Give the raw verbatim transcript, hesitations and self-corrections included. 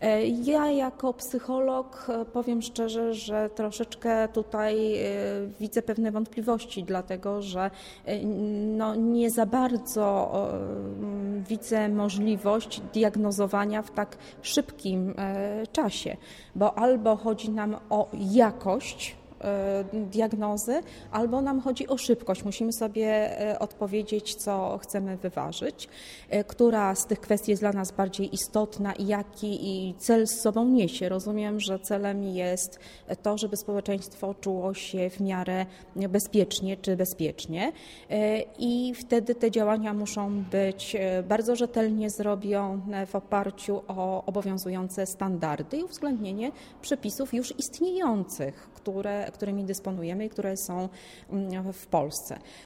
Ja jako psycholog powiem szczerze, że troszeczkę tutaj widzę pewne wątpliwości, dlatego że no nie za bardzo widzę możliwość diagnozowania w tak szybkim czasie, bo albo chodzi nam o jakość diagnozy, albo nam chodzi o szybkość. Musimy sobie odpowiedzieć, co chcemy wyważyć, która z tych kwestii jest dla nas bardziej istotna i jaki i cel z sobą niesie. Rozumiem, że celem jest to, żeby społeczeństwo czuło się w miarę bezpiecznie czy bezpiecznie i wtedy te działania muszą być bardzo rzetelnie zrobione w oparciu o obowiązujące standardy i uwzględnienie przepisów już istniejących, które którymi dysponujemy i które są w Polsce.